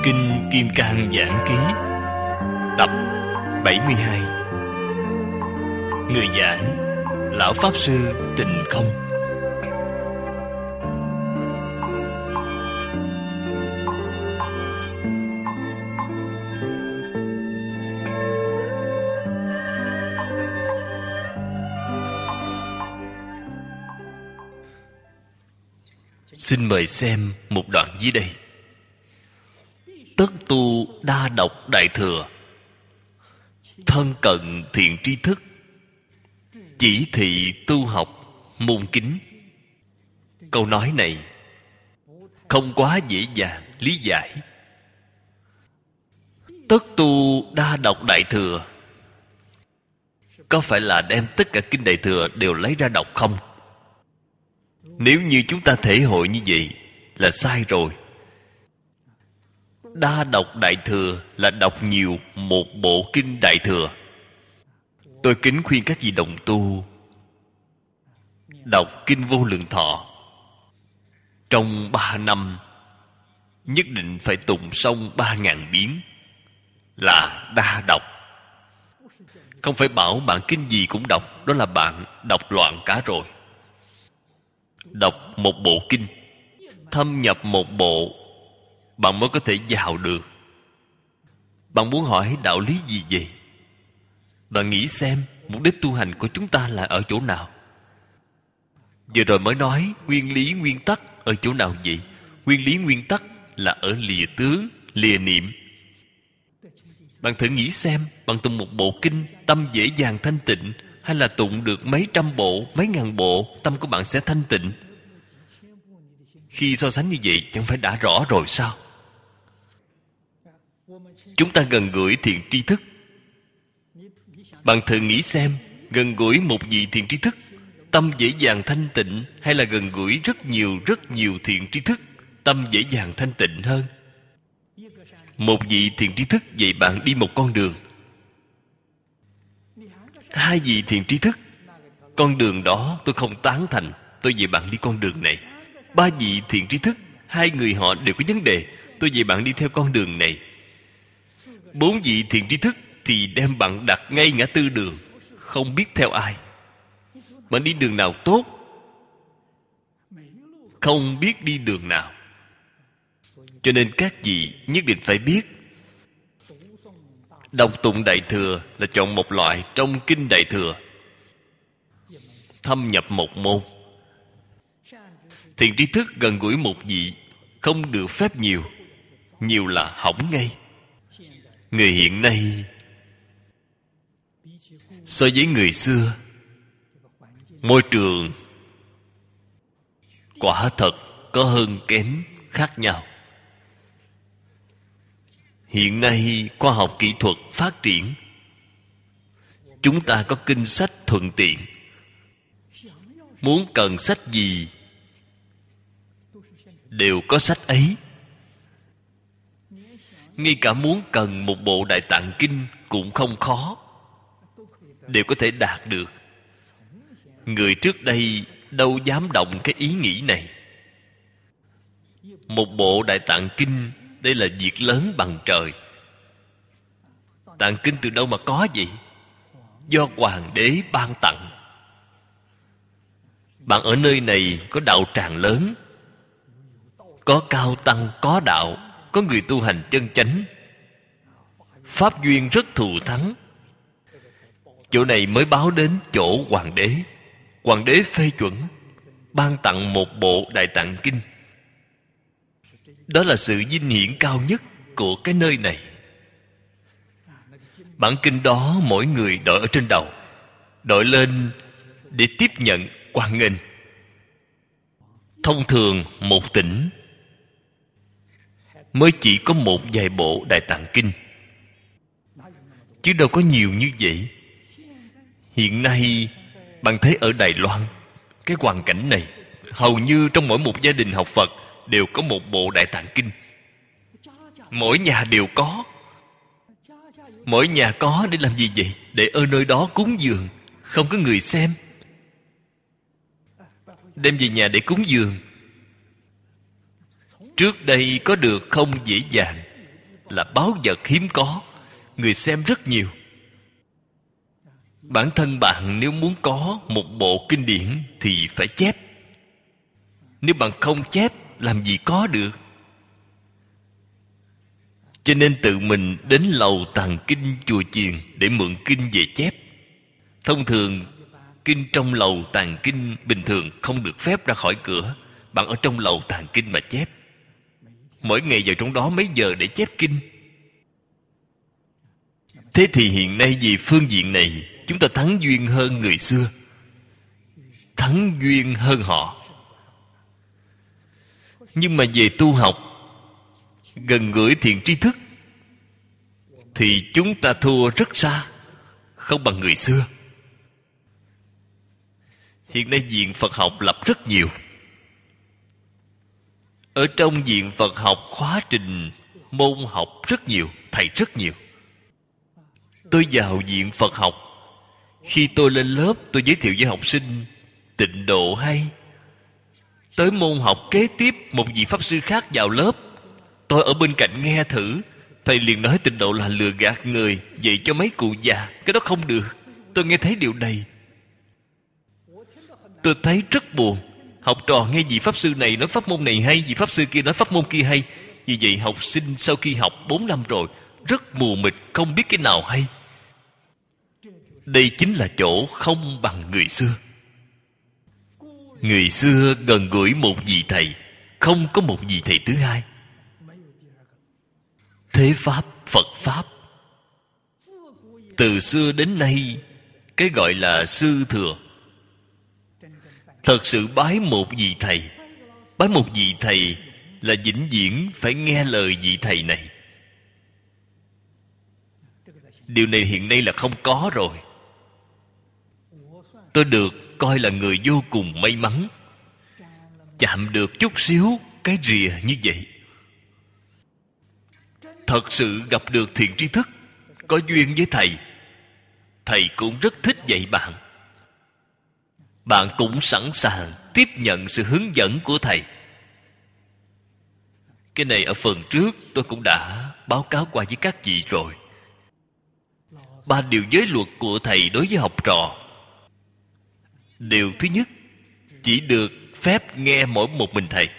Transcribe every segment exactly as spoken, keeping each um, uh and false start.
Kinh Kim Cang Giảng Ký tập bảy mươi hai. Người giảng Lão Pháp Sư Tịnh Không. Xin mời xem một đoạn dưới đây. Tất tu đa độc đại thừa, thân cận thiện tri thức, chỉ thị tu học môn kính. Câu nói này không quá dễ dàng lý giải. Tất tu đa độc đại thừa có phải là đem tất cả kinh đại thừa đều lấy ra đọc không? Nếu như chúng ta thể hội như vậy là sai rồi. Đa đọc đại thừa là đọc nhiều một bộ kinh đại thừa. Tôi kính khuyên các vị đồng tu đọc kinh Vô Lượng Thọ, trong ba năm nhất định phải tụng xong ba ngàn biến, là đa đọc. Không phải bảo bạn kinh gì cũng đọc, đó là bạn đọc loạn cả rồi. Đọc một bộ kinh, thâm nhập một bộ, bạn mới có thể vào được. Bạn muốn hỏi đạo lý gì vậy? Bạn nghĩ xem mục đích tu hành của chúng ta là ở chỗ nào? Vừa rồi mới nói nguyên lý nguyên tắc ở chỗ nào vậy? Nguyên lý nguyên tắc là ở lìa tướng, lìa niệm. Bạn thử nghĩ xem, bạn tụng một bộ kinh tâm dễ dàng thanh tịnh, hay là tụng được mấy trăm bộ, mấy ngàn bộ, tâm của bạn sẽ thanh tịnh? Khi so sánh như vậy chẳng phải đã rõ rồi sao? Chúng ta gần gũi thiện tri thức. Bạn thử nghĩ xem, gần gũi một vị thiện tri thức, tâm dễ dàng thanh tịnh, hay là gần gũi rất nhiều rất nhiều thiện tri thức, tâm dễ dàng thanh tịnh hơn? Một vị thiện tri thức dạy bạn đi một con đường. Hai vị thiện tri thức, con đường đó tôi không tán thành, tôi dạy bạn đi con đường này. Ba vị thiện tri thức, hai người họ đều có vấn đề, tôi dạy bạn đi theo con đường này. Bốn vị thiện tri thức thì đem bạn đặt ngay ngã tư đường, không biết theo ai. Bạn đi đường nào tốt, không biết đi đường nào. Cho nên các vị nhất định phải biết, đọc tụng đại thừa là chọn một loại trong kinh đại thừa, thâm nhập một môn. Thiện tri thức gần gũi một vị, không được phép nhiều, nhiều là hỏng ngay. Người hiện nay so với người xưa, môi trường quả thật có hơn kém khác nhau. Hiện nay khoa học kỹ thuật phát triển, chúng ta có kinh sách thuận tiện. Muốn cần sách gì đều có sách ấy. Ngay cả muốn cần một bộ Đại Tạng Kinh cũng không khó, đều có thể đạt được. Người trước đây đâu dám động cái ý nghĩ này. Một bộ Đại Tạng Kinh, đây là việc lớn bằng trời. Tạng Kinh từ đâu mà có vậy? Do Hoàng đế ban tặng. Bạn ở nơi này có đạo tràng lớn, có cao tăng, có đạo, có người tu hành chân chánh, pháp duyên rất thù thắng. Chỗ này mới báo đến chỗ Hoàng đế. Hoàng đế phê chuẩn, ban tặng một bộ Đại Tạng Kinh. Đó là sự vinh hiển cao nhất của cái nơi này. Bản kinh đó mỗi người đội ở trên đầu, đội lên để tiếp nhận hoan nghênh. Thông thường một tỉnh mới chỉ có một vài bộ Đại Tạng Kinh, chứ đâu có nhiều như vậy. Hiện nay bạn thấy ở Đài Loan, cái hoàn cảnh này, hầu như trong mỗi một gia đình học Phật đều có một bộ Đại Tạng Kinh. Mỗi nhà đều có. Mỗi nhà có để làm gì vậy? Để ở nơi đó cúng dường, không có người xem. Đem về nhà để cúng dường. Trước đây có được không dễ dàng, là báu vật hiếm có, người xem rất nhiều. Bản thân bạn nếu muốn có một bộ kinh điển thì phải chép. Nếu bạn không chép, làm gì có được. Cho nên tự mình đến lầu tàng kinh chùa chiền để mượn kinh về chép. Thông thường kinh trong lầu tàng kinh bình thường không được phép ra khỏi cửa. Bạn ở trong lầu tàng kinh mà chép. Mỗi ngày vào trong đó mấy giờ để chép kinh. Thế thì hiện nay vì phương diện này chúng ta thắng duyên hơn người xưa, thắng duyên hơn họ. Nhưng mà về tu học, gần gũi thiện tri thức, thì chúng ta thua rất xa, không bằng người xưa. Hiện nay viện Phật học lập rất nhiều. Ở trong viện Phật học khóa trình môn học rất nhiều, thầy rất nhiều. Tôi vào viện Phật học, khi tôi lên lớp tôi giới thiệu với học sinh tịnh độ hay. Tới môn học kế tiếp, một vị pháp sư khác vào lớp, tôi ở bên cạnh nghe thử, thầy liền nói tịnh độ là lừa gạt người, dạy cho mấy cụ già, cái đó không được. Tôi nghe thấy điều này, tôi thấy rất buồn. Học trò nghe vị pháp sư này nói pháp môn này hay, vị pháp sư kia nói pháp môn kia hay. Vì vậy học sinh sau khi học bốn năm rồi rất mù mịt, không biết cái nào hay. Đây chính là chỗ không bằng người xưa. Người xưa gần gũi một vị thầy, không có một vị thầy thứ hai. Thế Pháp, Phật Pháp, từ xưa đến nay, cái gọi là sư thừa. Thật sự bái một vị thầy, bái một vị thầy là vĩnh viễn phải nghe lời vị thầy này. Điều này hiện nay là không có rồi. Tôi được coi là người vô cùng may mắn, chạm được chút xíu cái rìa như vậy. Thật sự gặp được thiện tri thức, có duyên với thầy. Thầy cũng rất thích dạy bạn. Bạn cũng sẵn sàng tiếp nhận sự hướng dẫn của thầy. Cái này ở phần trước tôi cũng đã báo cáo qua với các vị rồi. Ba điều giới luật của thầy đối với học trò. Điều thứ nhất, chỉ được phép nghe mỗi một mình thầy.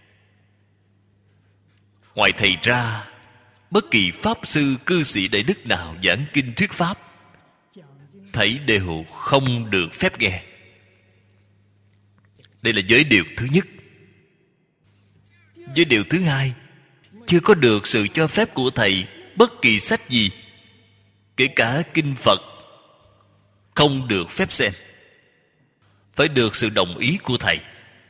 Ngoài thầy ra, bất kỳ pháp sư cư sĩ đại đức nào giảng kinh thuyết pháp, thầy đều không được phép nghe. Đây là giới điều thứ nhất. Giới điều thứ hai, chưa có được sự cho phép của thầy bất kỳ sách gì, kể cả kinh Phật, không được phép xem. Phải được sự đồng ý của thầy.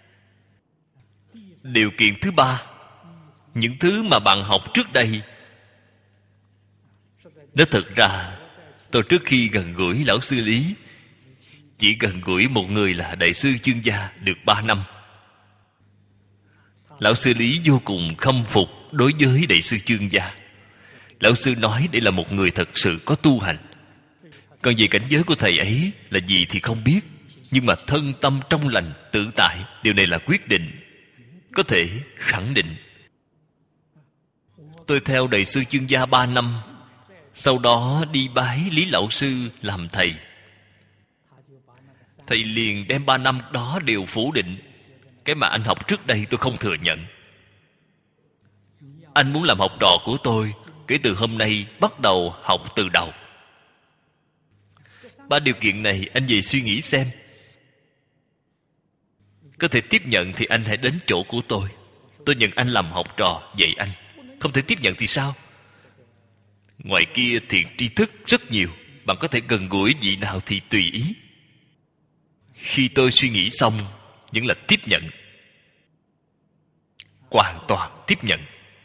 Điều kiện thứ ba, những thứ mà bạn học trước đây, nói thật ra tôi trước khi gần gũi lão sư Lý, chỉ gần gũi một người là đại sư Chương Gia được ba năm. Lão sư Lý vô cùng khâm phục đối với đại sư Chương Gia. Lão sư nói đây là một người thật sự có tu hành. Còn về cảnh giới của thầy ấy là gì thì không biết, nhưng mà thân tâm trong lành tự tại, điều này là quyết định, có thể khẳng định. Tôi theo đại sư Chương Gia ba năm, sau đó đi bái Lý lão sư làm thầy. Thầy liền đem ba năm đó đều phủ định. Cái mà anh học trước đây tôi không thừa nhận. Anh muốn làm học trò của tôi, kể từ hôm nay bắt đầu học từ đầu. Ba điều kiện này anh về suy nghĩ xem. Có thể tiếp nhận thì anh hãy đến chỗ của tôi. Tôi nhận anh làm học trò dạy anh. Không thể tiếp nhận thì sao? Ngoài kia thiện tri thức rất nhiều, bạn có thể gần gũi vị nào thì tùy ý. Khi tôi suy nghĩ xong, vẫn là tiếp nhận. Hoàn toàn tiếp nhận.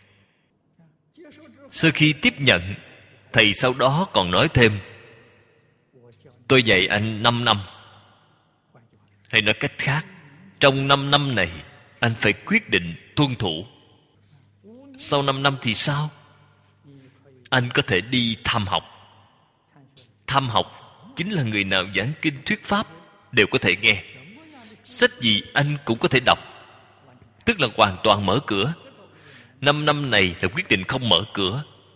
Sau khi tiếp nhận, thầy sau đó còn nói thêm, tôi dạy anh năm năm. Hay nói cách khác, trong năm năm này anh phải quyết định tuân thủ. Sau năm năm thì sao? Anh có thể đi tham học. Tham học chính là người nào giảng kinh thuyết pháp đều có thể nghe. Sách gì anh cũng có thể đọc. Tức là hoàn toàn mở cửa. Năm năm này là quyết định không mở cửa.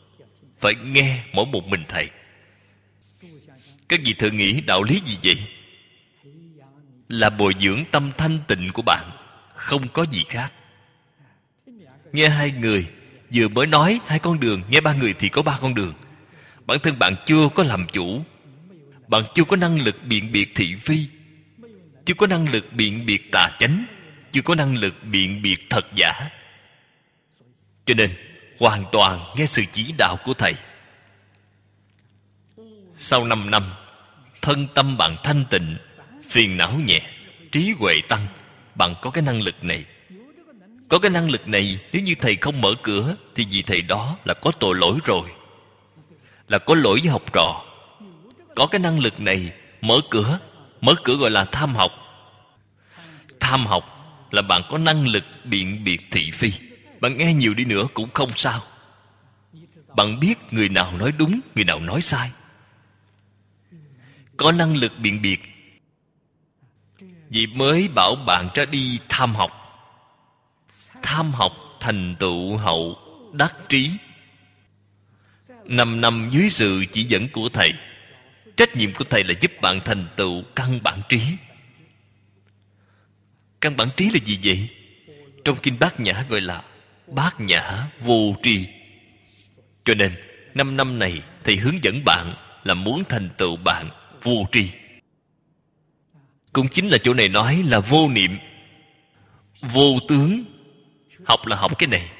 phải nghe mỗi một mình thầy. Các vị thử nghĩ đạo lý gì vậy? Là bồi dưỡng tâm thanh tịnh của bạn, không có gì khác. Nghe hai người vừa mới nói hai con đường, nghe ba người thì có ba con đường. Bản thân bạn chưa có làm chủ, bạn chưa có năng lực biện biệt thị phi, chưa có năng lực biện biệt tà chánh, chưa có năng lực biện biệt thật giả. Cho nên hoàn toàn nghe sự chỉ đạo của thầy. Sau năm năm, thân tâm bạn thanh tịnh, phiền não nhẹ, trí huệ tăng. Bạn có cái năng lực này. Có cái năng lực này, nếu như thầy không mở cửa thì vì thầy đó là có tội lỗi rồi, là có lỗi với học trò. Có cái năng lực này, mở cửa. Mở cửa gọi là tham học. Tham học là bạn có năng lực biện biệt thị phi. Bạn nghe nhiều đi nữa cũng không sao. Bạn biết người nào nói đúng, người nào nói sai. Có năng lực biện biệt, vì mới bảo bạn ra đi tham học. Tham học thành tựu hậu đắc trí. Năm năm dưới sự chỉ dẫn của thầy, trách nhiệm của thầy là giúp bạn thành tựu căn bản trí. Căn bản trí là gì vậy? Trong kinh Bát Nhã gọi là Bát Nhã vô tri. Cho nên năm năm này thầy hướng dẫn bạn là muốn thành tựu bạn vô tri. Cũng chính là chỗ này nói là vô niệm, vô tướng. Học là học cái này.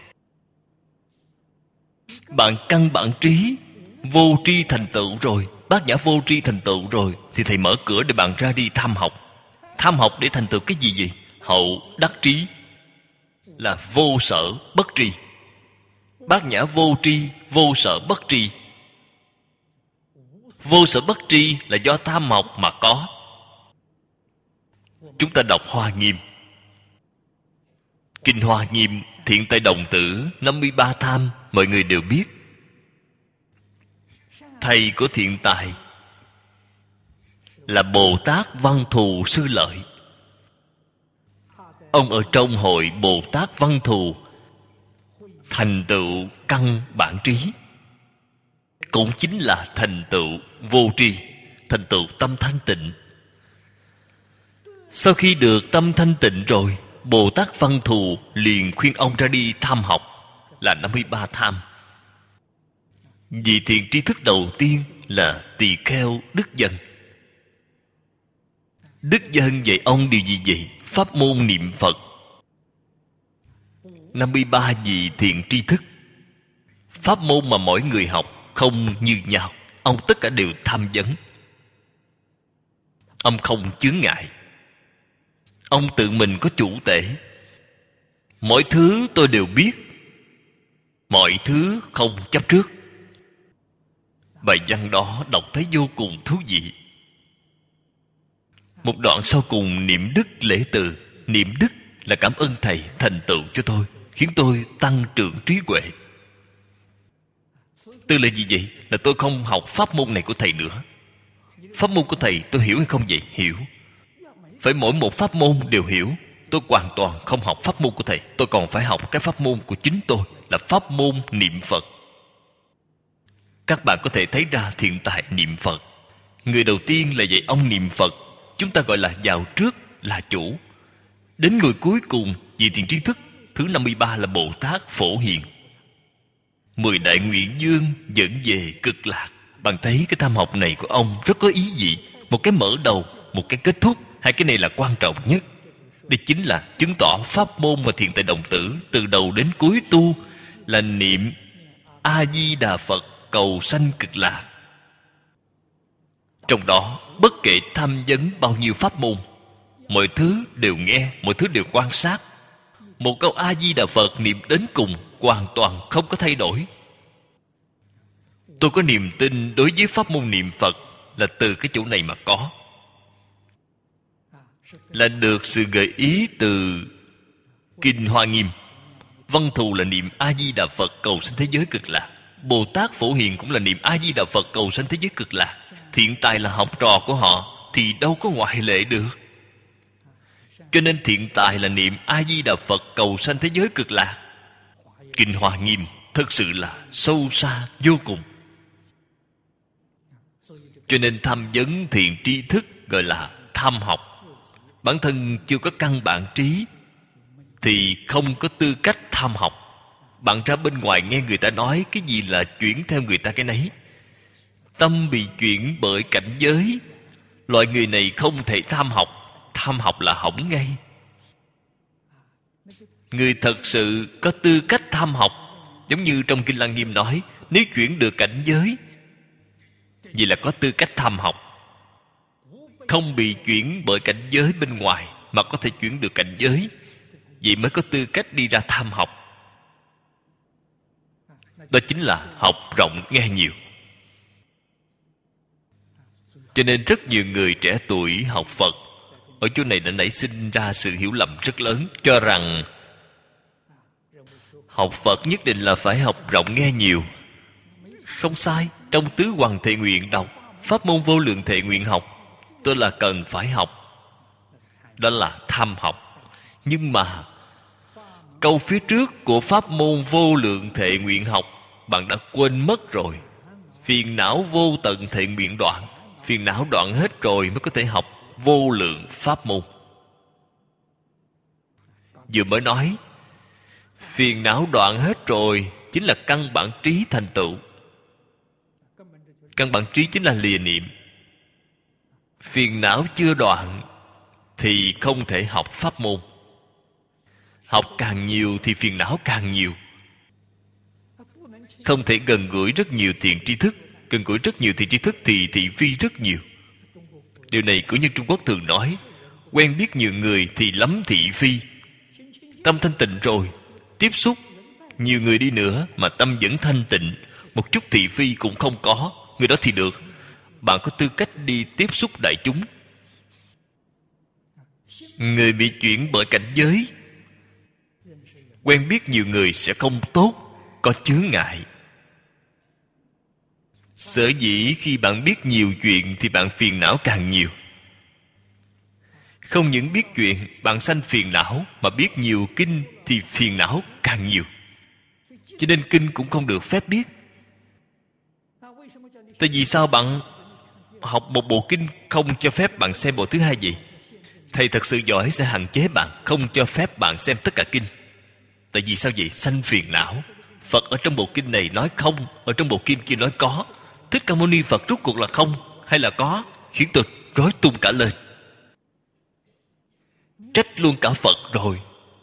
Bạn căn bản trí vô tri thành tựu rồi, Bát Nhã vô tri thành tựu rồi, thì thầy mở cửa để bạn ra đi tham học. Tham học để thành tựu cái gì vậy? Hậu đắc trí, là vô sở bất tri. Bát Nhã vô tri, vô sở bất tri. Vô sở bất tri là do tham học mà có. Chúng ta đọc Hoa Nghiêm. Kinh Hoa Nghiêm Thiện Tài Đồng Tử năm mươi ba tham, mọi người đều biết. Thầy của Thiện Tài là Bồ Tát Văn Thù Sư Lợi. Ông ở trong hội Bồ Tát Văn Thù thành tựu căn bản trí, cũng chính là thành tựu vô tri, thành tựu tâm thanh tịnh. Sau khi được tâm thanh tịnh rồi, Bồ Tát Văn Thù liền khuyên ông ra đi tham học, là năm mươi ba tham. Vì thiện tri thức đầu tiên là tỳ kheo đức dân. Đức dân dạy ông điều gì vậy? Pháp môn niệm Phật. năm mươi ba vị thiện tri thức. Pháp môn mà mỗi người học không như nhau, ông tất cả đều tham vấn. Ông không chướng ngại. Ông tự mình có chủ tể. Mọi thứ tôi đều biết, mọi thứ không chấp trước. Bài văn đó đọc thấy vô cùng thú vị. Một đoạn sau cùng niệm đức lễ từ. Niệm đức là cảm ơn thầy thành tựu cho tôi, khiến tôi tăng trưởng trí huệ. Từ là gì vậy? Là tôi không học pháp môn này của thầy nữa. Pháp môn của thầy tôi hiểu hay không vậy? Hiểu. Phải mỗi một pháp môn đều hiểu. Tôi hoàn toàn không học pháp môn của thầy. Tôi còn phải học cái pháp môn của chính tôi, là pháp môn niệm Phật. Các bạn có thể thấy ra Thiện Tài niệm Phật. Người đầu tiên là dạy ông niệm Phật. Chúng ta gọi là vào trước là chủ. Đến người cuối cùng vì thiện tri thức thứ năm mươi ba là Bồ Tát Phổ Hiền. Mười đại nguyện dương dẫn về cực lạc. Bạn thấy cái tham học này của ông rất có ý vị. Một cái mở đầu, một cái kết thúc. Hai cái này là quan trọng nhất. Đây chính là chứng tỏ pháp môn mà Thiện Tài Đồng Tử từ đầu đến cuối tu là niệm A-di-đà Phật cầu sanh cực lạc. Trong đó bất kể tham vấn bao nhiêu pháp môn, mọi thứ đều nghe, mọi thứ đều quan sát. Một câu A-di-đà Phật niệm đến cùng hoàn toàn không có thay đổi. Tôi có niềm tin đối với pháp môn niệm Phật là từ cái chỗ này mà có. Là được sự gợi ý từ Kinh Hoa Nghiêm. Văn Thù là niệm A-di-đà Phật cầu sanh thế giới cực lạc. Bồ Tát Phổ Hiền cũng là niệm A-di-đà Phật cầu sanh thế giới cực lạc. Thiện Tài là học trò của họ thì đâu có ngoại lệ được. Cho nên Thiện Tài là niệm A-di-đà Phật cầu sanh thế giới cực lạc. Kinh Hoa Nghiêm thực sự là sâu xa vô cùng. Cho nên tham vấn thiện tri thức gọi là tham học. Bản thân chưa có căn bản trí thì không có tư cách tham học. Bạn ra bên ngoài nghe người ta nói cái gì là chuyển theo người ta cái nấy. Tâm bị chuyển bởi cảnh giới. Loại người này không thể tham học. Tham học là hỏng ngay. Người thật sự có tư cách tham học, giống như trong Kinh Lăng Nghiêm nói, nếu chuyển được cảnh giới, vậy là có tư cách tham học. Không bị chuyển bởi cảnh giới bên ngoài mà có thể chuyển được cảnh giới, vậy mới có tư cách đi ra tham học. Đó chính là học rộng nghe nhiều. Cho nên rất nhiều người trẻ tuổi học Phật ở chỗ này đã nảy sinh ra sự hiểu lầm rất lớn, cho rằng học Phật nhất định là phải học rộng nghe nhiều. Không sai. Trong Tứ Hoằng Thệ Nguyện đọc Pháp môn vô lượng thệ nguyện học, tôi là cần phải học. Đó là tham học. Nhưng mà câu phía trước của Pháp môn vô lượng thệ nguyện học bạn đã quên mất rồi. Phiền não vô tận thệ nguyện đoạn. Phiền não đoạn hết rồi mới có thể học vô lượng pháp môn. Vừa mới nói phiền não đoạn hết rồi chính là căn bản trí thành tựu. Căn bản trí chính là lìa niệm. Phiền não chưa đoạn thì không thể học pháp môn. Học càng nhiều thì phiền não càng nhiều. Không thể gần gũi rất nhiều thiện tri thức. Gần gũi rất nhiều thiện tri thức thì thị phi rất nhiều. Điều này cũng như Trung Quốc thường nói, quen biết nhiều người thì lắm thị phi. Tâm thanh tịnh rồi, tiếp xúc nhiều người đi nữa mà tâm vẫn thanh tịnh, một chút thị phi cũng không có, người đó thì được. Bạn có tư cách đi tiếp xúc đại chúng. Người bị chuyển bởi cảnh giới, quen biết nhiều người sẽ không tốt, có chướng ngại. Sở dĩ khi bạn biết nhiều chuyện thì bạn phiền não càng nhiều. Không những biết chuyện bạn sanh phiền não, mà biết nhiều kinh thì phiền não càng nhiều. Cho nên kinh cũng không được phép biết. Tại vì sao bạn học một bộ kinh không cho phép bạn xem bộ thứ hai gì? Thầy thật sự giỏi sẽ hạn chế bạn, không cho phép bạn xem tất cả kinh. Tại vì sao vậy? Sanh phiền não. Phật ở trong bộ kinh này nói không, ở trong bộ kinh kia nói có. Thích Ca Mâu Ni Phật rốt cuộc là không hay là có, khiến tôi rối tung cả lên. Trách luôn cả Phật rồi.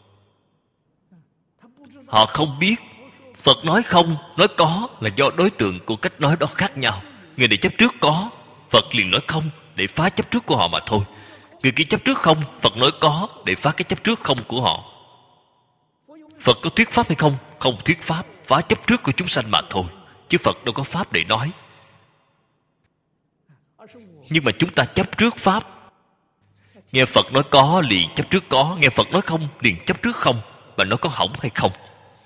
Họ không biết Phật nói không, nói có là do đối tượng của cách nói đó khác nhau. Người này chấp trước có, Phật liền nói không để phá chấp trước của họ mà thôi. Người kia chấp trước không, Phật nói có để phá cái chấp trước không của họ. Phật có thuyết pháp hay không? Không thuyết pháp, phá chấp trước của chúng sanh mà thôi. Chứ Phật đâu có pháp để nói. Nhưng mà chúng ta chấp trước pháp. Nghe Phật nói có liền chấp trước có, nghe Phật nói không liền chấp trước không. Và nó có hỏng hay không?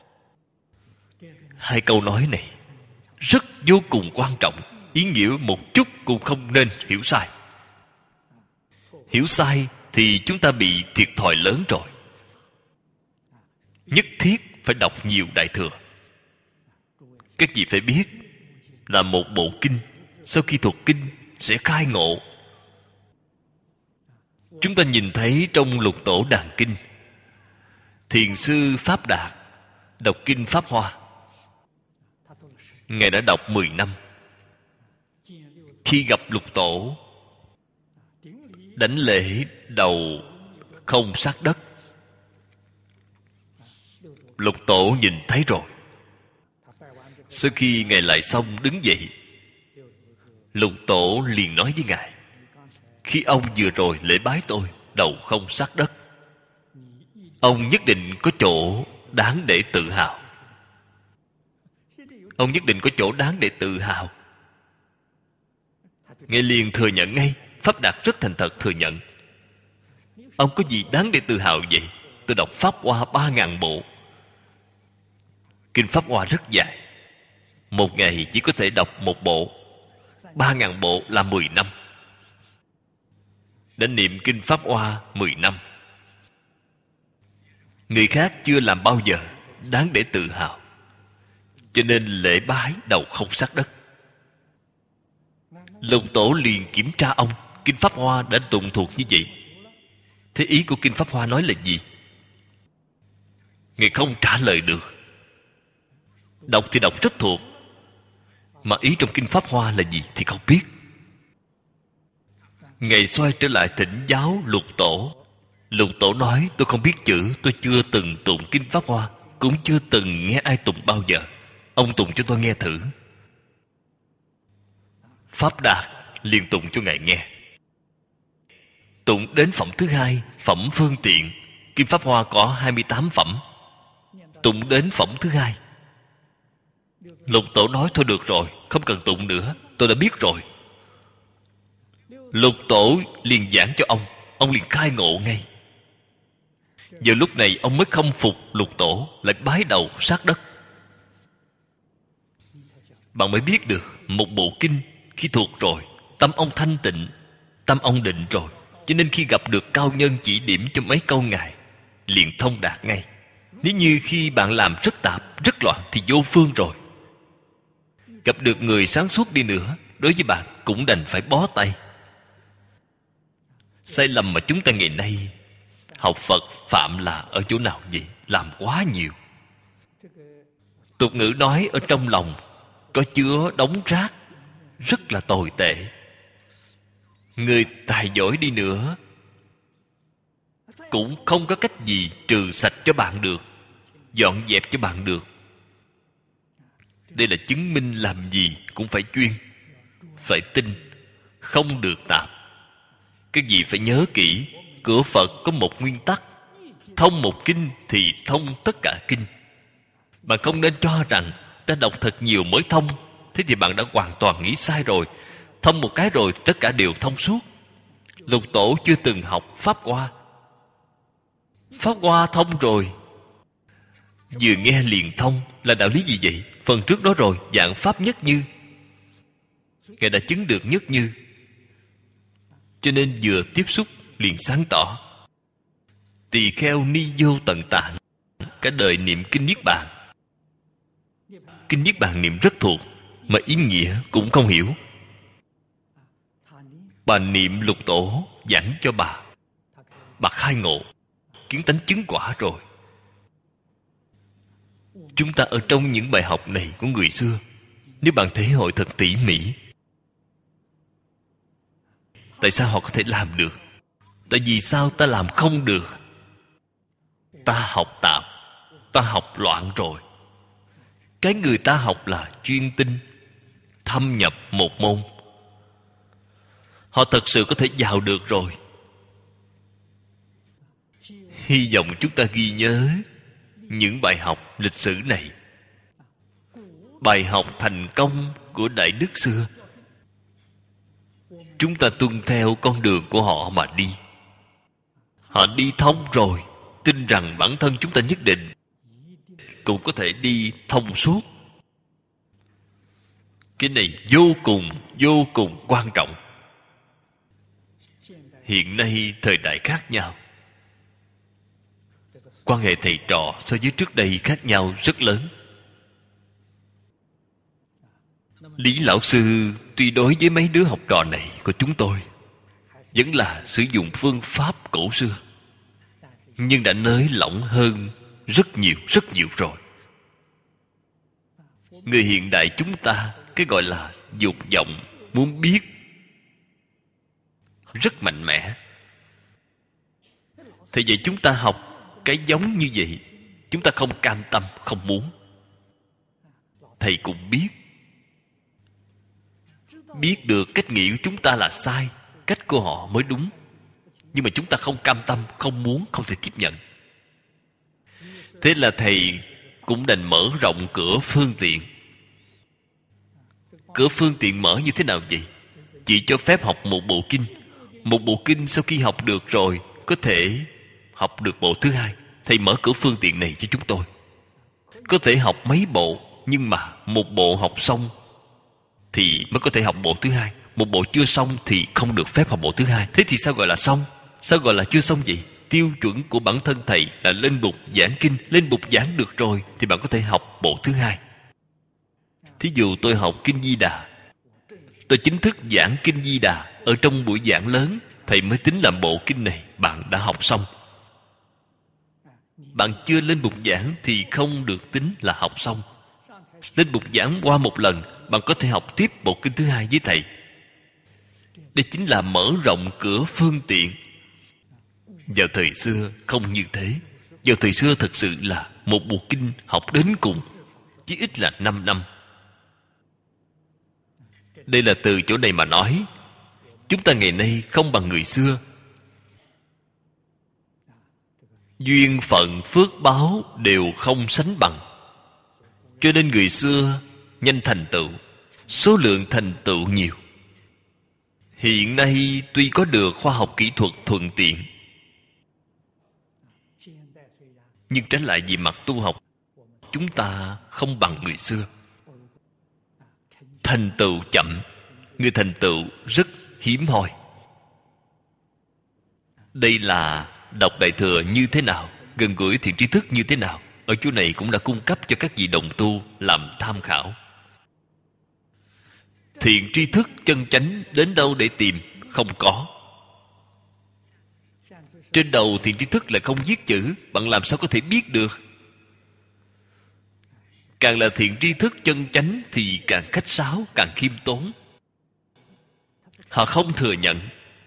Hai câu nói này rất vô cùng quan trọng. Ý nghĩa một chút cũng không nên hiểu sai. Hiểu sai thì chúng ta bị thiệt thòi lớn rồi. Nhất thiết phải đọc nhiều Đại Thừa. Các vị phải biết là một bộ kinh, sau khi thuộc kinh sẽ khai ngộ. Chúng ta nhìn thấy trong Lục Tổ Đàn Kinh, Thiền sư Pháp Đạt đọc kinh Pháp Hoa. Ngài đã đọc mười năm. Khi gặp Lục Tổ, đánh lễ đầu không sát đất. Lục Tổ nhìn thấy rồi. Sau khi Ngài lại xong đứng dậy, Lục Tổ liền nói với Ngài: khi ông vừa rồi lễ bái tôi đầu không sát đất, ông nhất định có chỗ đáng để tự hào. Ông nhất định có chỗ đáng để tự hào. Ngài liền thừa nhận ngay. Pháp Đạt rất thành thật thừa nhận. Ông có gì đáng để tự hào vậy? Tôi đọc Pháp Hoa ba ngàn bộ. Kinh Pháp Hoa rất dài, một ngày chỉ có thể đọc một bộ. Ba ngàn bộ là mười năm. Đã niệm kinh Pháp Hoa mười năm. Người khác chưa làm bao giờ, đáng để tự hào. Cho nên lễ bái đầu không sát đất. Lục Tổ liền kiểm tra ông, Kinh Pháp Hoa đã tụng thuộc như vậy. Thế ý của Kinh Pháp Hoa nói là gì? Ngài không trả lời được. Đọc thì đọc rất thuộc, mà ý trong Kinh Pháp Hoa là gì thì không biết. Ngài xoay trở lại thỉnh giáo Lục Tổ. Lục Tổ nói, tôi không biết chữ, tôi chưa từng tụng Kinh Pháp Hoa, cũng chưa từng nghe ai tụng bao giờ. Ông tụng cho tôi nghe thử. Pháp Đạt liền tụng cho Ngài nghe. Tụng đến phẩm thứ hai, phẩm phương tiện. Kinh Pháp Hoa có hai mươi tám phẩm. Tụng đến phẩm thứ hai, Lục Tổ nói thôi được rồi, không cần tụng nữa, tôi đã biết rồi. Lục Tổ liền giảng cho ông, ông liền khai ngộ ngay. Giờ lúc này ông mới không phục Lục Tổ, lại bái đầu sát đất. Bạn mới biết được một bộ kinh khi thuộc rồi, tâm ông thanh tịnh, tâm ông định rồi, cho nên khi gặp được cao nhân chỉ điểm cho mấy câu Ngài, liền thông đạt ngay. Nếu như khi bạn làm rất tạp, rất loạn thì vô phương rồi. Gặp được người sáng suốt đi nữa, đối với bạn cũng đành phải bó tay. Sai lầm mà chúng ta ngày nay học Phật phạm là ở chỗ nào vậy? Làm quá nhiều. Tục ngữ nói ở trong lòng có chứa đống rác, rất là tồi tệ. Người tài giỏi đi nữa cũng không có cách gì trừ sạch cho bạn được, dọn dẹp cho bạn được. Đây là chứng minh làm gì cũng phải chuyên, phải tinh, không được tạp. Cái gì phải nhớ kỹ. Cửa Phật có một nguyên tắc: thông một kinh thì thông tất cả kinh. Bạn không nên cho rằng ta đọc thật nhiều mới thông. Thế thì bạn đã hoàn toàn nghĩ sai rồi. Thông một cái rồi tất cả đều thông suốt. Lục Tổ chưa từng học Pháp Hoa. Pháp Hoa thông rồi, vừa nghe liền thông. Là đạo lý gì vậy? Phần trước đó rồi, dạng Pháp nhất như. Ngài đã chứng được nhất như, cho nên vừa tiếp xúc liền sáng tỏ. Tỳ kheo ni vô tận tạng, cả đời niệm kinh Niết Bàn. Kinh Niết Bàn niệm rất thuộc, mà ý nghĩa cũng không hiểu. Bà niệm Lục Tổ giảng cho bà, bà khai ngộ, kiến tánh chứng quả rồi. Chúng ta ở trong những bài học này của người xưa, nếu bạn thể hội thật tỉ mỉ, tại sao họ có thể làm được? Tại vì sao ta làm không được? Ta học tạp, ta học loạn rồi. Cái người ta học là chuyên tinh, thâm nhập một môn, họ thật sự có thể vào được rồi. Hy vọng chúng ta ghi nhớ những bài học lịch sử này, bài học thành công của Đại Đức xưa. Chúng ta tuân theo con đường của họ mà đi. Họ đi thông rồi, tin rằng bản thân chúng ta nhất định cũng có thể đi thông suốt. Cái này vô cùng vô cùng quan trọng. Hiện nay thời đại khác nhau, quan hệ thầy trò so với trước đây khác nhau rất lớn. Lý Lão Sư tuy đối với mấy đứa học trò này của chúng tôi vẫn là sử dụng phương pháp cổ xưa, nhưng đã nới lỏng hơn rất nhiều rất nhiều rồi. Người hiện đại chúng ta, cái gọi là dục vọng muốn biết rất mạnh mẽ. Thì vậy chúng ta học cái giống như vậy, chúng ta không cam tâm, không muốn. Thầy cũng biết, biết được cách nghĩ của chúng ta là sai, cách của họ mới đúng, nhưng mà chúng ta không cam tâm, không muốn, không thể tiếp nhận. Thế là thầy cũng đành mở rộng cửa phương tiện. Cửa phương tiện mở như thế nào vậy? Chỉ cho phép học một bộ kinh. Một bộ kinh sau khi học được rồi, có thể học được bộ thứ hai. Thầy mở cửa phương tiện này cho chúng tôi. Có thể học mấy bộ, nhưng mà một bộ học xong thì mới có thể học bộ thứ hai. Một bộ chưa xong thì không được phép học bộ thứ hai. Thế thì sao gọi là xong? Sao gọi là chưa xong vậy? Tiêu chuẩn của bản thân thầy là lên bục giảng kinh. Lên bục giảng được rồi thì bạn có thể học bộ thứ hai. Thí dụ tôi học Kinh Di Đà, tôi chính thức giảng Kinh Di Đà, ở trong buổi giảng lớn thầy mới tính làm bộ kinh này bạn đã học xong. Bạn chưa lên bục giảng thì không được tính là học xong. Lên bục giảng qua một lần, bạn có thể học tiếp bộ kinh thứ hai với thầy. Đây chính là mở rộng cửa phương tiện. Vào thời xưa không như thế. Vào thời xưa thật sự là một bộ kinh học đến cùng, chỉ ít là năm năm. Đây là từ chỗ này mà nói, chúng ta ngày nay không bằng người xưa. Duyên phận phước báo đều không sánh bằng. Cho nên người xưa nhanh thành tựu, số lượng thành tựu nhiều. Hiện nay tuy có được khoa học kỹ thuật thuận tiện, nhưng trái lại vì mặt tu học, chúng ta không bằng người xưa. Thành tựu chậm, người thành tựu rất hiếm hoi. Đây là đọc Đại Thừa như thế nào, gần gũi thiện tri thức như thế nào, ở chỗ này cũng đã cung cấp cho các vị đồng tu làm tham khảo. Thiện tri thức chân chánh đến đâu để tìm? Không có. Trên đầu thiện tri thức lại không viết chữ, bạn làm sao có thể biết được? Càng là thiện tri thức chân chánh thì càng khách sáo, càng khiêm tốn. Họ không thừa nhận.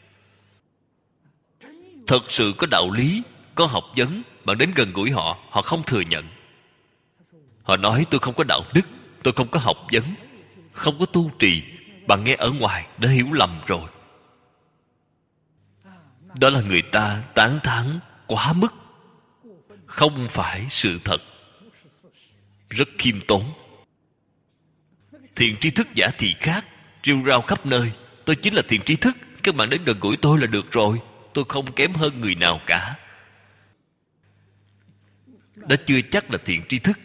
Thật sự có đạo lý, có học vấn, bạn đến gần gũi họ, họ không thừa nhận. Họ nói tôi không có đạo đức, tôi không có học vấn, không có tu trì. Bạn nghe ở ngoài đã hiểu lầm rồi. Đó là người ta tán thán quá mức, không phải sự thật. Rất khiêm tốn. Thiện tri thức giả thì khác, rêu rao khắp nơi. Tôi chính là thiện tri thức, các bạn đến gần gũi tôi là được rồi. Tôi không kém hơn người nào cả. Đó chưa chắc là thiện tri thức.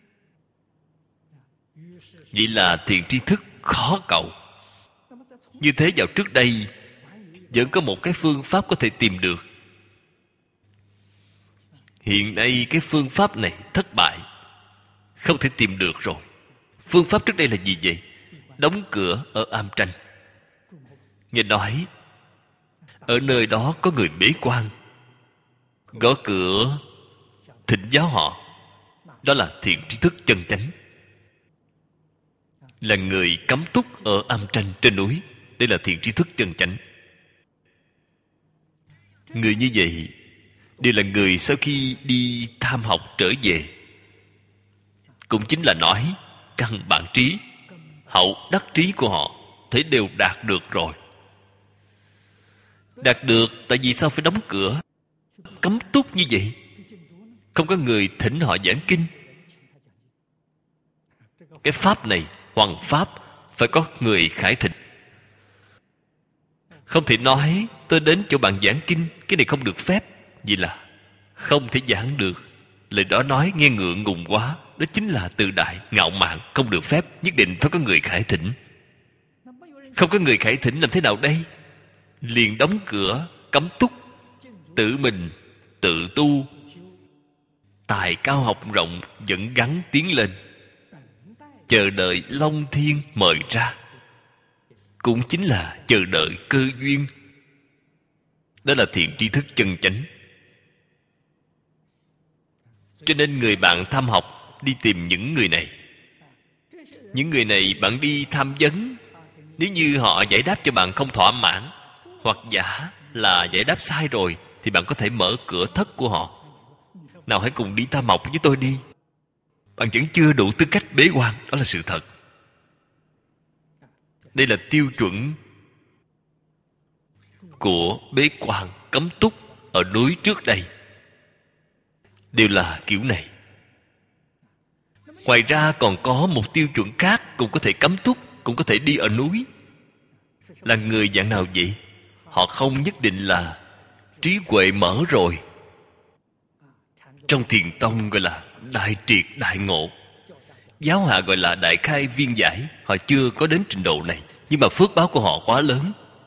Vậy là thiện tri thức khó cầu. Như thế vào trước đây vẫn có một cái phương pháp có thể tìm được. Hiện nay cái phương pháp này thất bại, không thể tìm được rồi. Phương pháp trước đây là gì vậy? Đóng cửa ở am tranh. Nghe nói ở nơi đó có người bế quan, gõ cửa thỉnh giáo họ. Đó là thiện tri thức chân chánh, là người cấm túc ở am tranh trên núi. Đây là thiện tri thức chân chánh. Người như vậy đều là người sau khi đi tham học trở về, cũng chính là nói căn bản trí, hậu đắc trí của họ thấy đều đạt được rồi. Đạt được tại vì sao phải đóng cửa cấm túc như vậy? Không có người thỉnh họ giảng kinh. Cái pháp này, hoằng pháp, phải có người khải thịnh. Không thể nói tôi đến chỗ bạn giảng kinh, cái này không được phép. Vì là không thể giảng được. Lời đó nói nghe ngượng ngùng quá. Đó chính là tự đại, ngạo mạn, không được phép. Nhất định phải có người khải thỉnh. Không có người khải thỉnh làm thế nào đây? Liền đóng cửa, cấm túc, tự mình, tự tu. Tài cao học rộng vẫn gắn tiến lên, chờ đợi Long Thiên mời ra. Cũng chính là chờ đợi cơ duyên. Đó là thiện tri thức chân chánh. Cho nên người bạn tham học đi tìm những người này. Những người này bạn đi tham vấn, nếu như họ giải đáp cho bạn không thỏa mãn, hoặc giả là giải đáp sai rồi, thì bạn có thể mở cửa thất của họ. Nào hãy cùng đi tham học với tôi đi. Bạn vẫn chưa đủ tư cách bế quan. Đó là sự thật. Đây là tiêu chuẩn của bế quan cấm túc ở núi trước đây. Đều là kiểu này. Ngoài ra còn có một tiêu chuẩn khác, cũng có thể cấm túc, cũng có thể đi ở núi. Là người dạng nào vậy? Họ không nhất định là trí huệ mở rồi. Trong Thiền tông gọi là đại triệt đại ngộ, giáo hạ gọi là đại khai viên giải. Họ chưa có đến trình độ này, nhưng mà phước báo của họ quá lớn.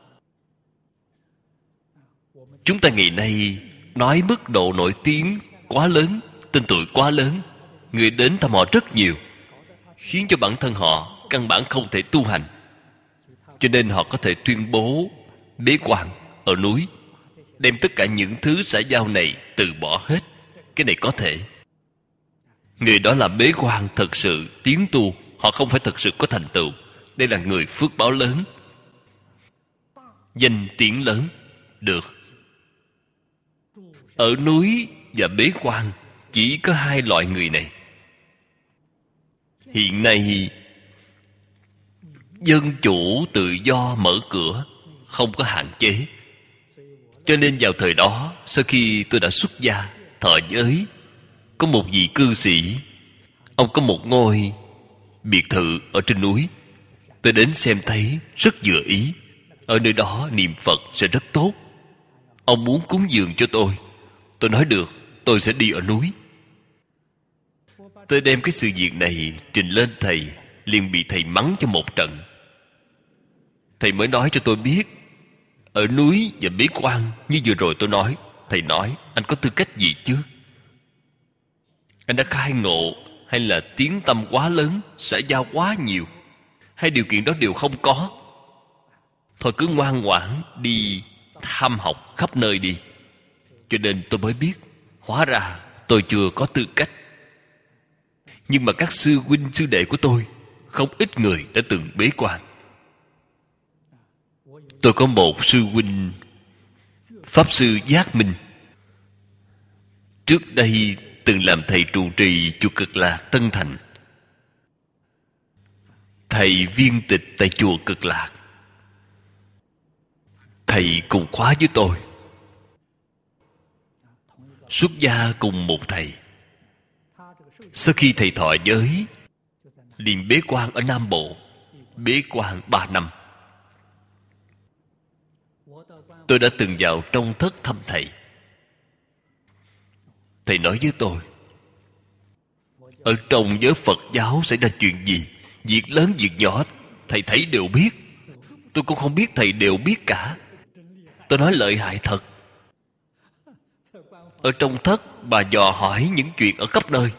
Chúng ta ngày nay nói mức độ nổi tiếng quá lớn, tên tuổi quá lớn, người đến thăm họ rất nhiều. khiến cho bản thân họ căn bản không thể tu hành. Cho nên họ có thể tuyên bố bế quan ở núi, đem tất cả những thứ xã giao này từ bỏ hết. Cái này có thể. Người đó là bế quan thật sự tiến tu, họ không phải thật sự có thành tựu. Đây là người phước báo lớn, danh tiếng lớn. Được. Ở núi và bế quan chỉ có hai loại người này. Hiện nay dân chủ tự do mở cửa, không có hạn chế. Cho nên vào thời đó, sau khi tôi đã xuất gia thọ giới, có một vị cư sĩ, ông có một ngôi biệt thự ở trên núi. Tôi đến xem thấy rất vừa ý. Ở nơi đó niệm Phật sẽ rất tốt. Ông muốn cúng dường cho tôi. Tôi nói được, tôi sẽ đi ở núi. Tôi đem cái sự việc này trình lên thầy, liền bị thầy mắng cho một trận. Thầy mới nói cho tôi biết, ở núi và bế quan như vừa rồi tôi nói. Thầy nói, anh có tư cách gì chứ? Anh đã khai ngộ, hay là tiếng tâm quá lớn, xã giao quá nhiều, hay điều kiện đó đều không có? Thôi cứ ngoan ngoãn đi tham học khắp nơi đi. Cho nên tôi mới biết, hóa ra tôi chưa có tư cách. Nhưng mà các sư huynh sư đệ của tôi, không ít người đã từng bế quan. Tôi có một sư huynh Pháp sư Giác Minh, trước đây từng làm thầy trụ trì chùa Cực Lạc Tân Thành, thầy viên tịch tại chùa Cực Lạc. Thầy cùng khóa với tôi, xuất gia cùng một thầy. Sau khi thầy thọ giới, liền bế quan ở Nam Bộ, bế quan ba năm. Tôi đã từng vào trong thất thăm thầy. Thầy nói với tôi, ở trong giới Phật giáo xảy ra chuyện gì, việc lớn việc nhỏ, thầy thấy đều biết. Tôi cũng không biết, thầy đều biết cả. Tôi nói lợi hại thật. Ở trong thất, bà dò hỏi những chuyện ở khắp nơi.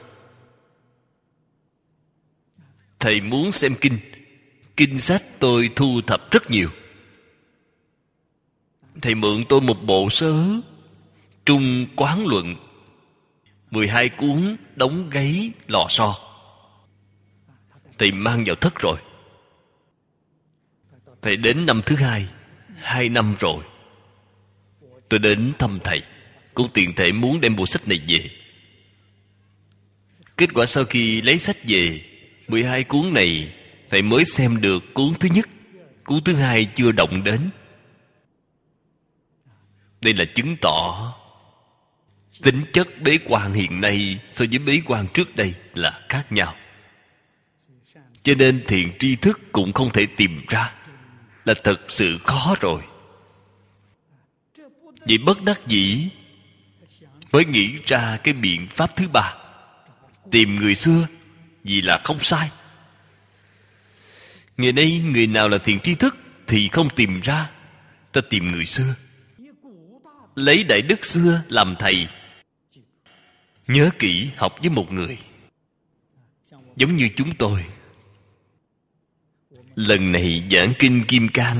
Thầy muốn xem kinh. Kinh sách tôi thu thập rất nhiều. Thầy mượn tôi một bộ sớ Trung Quán Luận, mười hai cuốn đóng gáy lò xo. Thầy mang vào thất rồi. Thầy đến năm thứ hai, hai năm rồi. Tôi đến thăm thầy, cũng tiện thể muốn đem bộ sách này về. Kết quả sau khi lấy sách về, mười hai cuốn này thầy mới xem được cuốn thứ nhất, cuốn thứ hai chưa động đến. Đây là chứng tỏ tính chất bế quan hiện nay so với bế quan trước đây là khác nhau. Cho nên thiện tri thức cũng không thể tìm ra, là thật sự khó rồi. Vì bất đắc dĩ mới nghĩ ra cái biện pháp thứ ba, tìm người xưa, vì là không sai. Ngày nay người nào là thiện tri thức thì không tìm ra, ta tìm người xưa. Lấy đại đức xưa làm thầy. Nhớ kỹ học với một người. Giống như chúng tôi, lần này giảng kinh Kim Cang,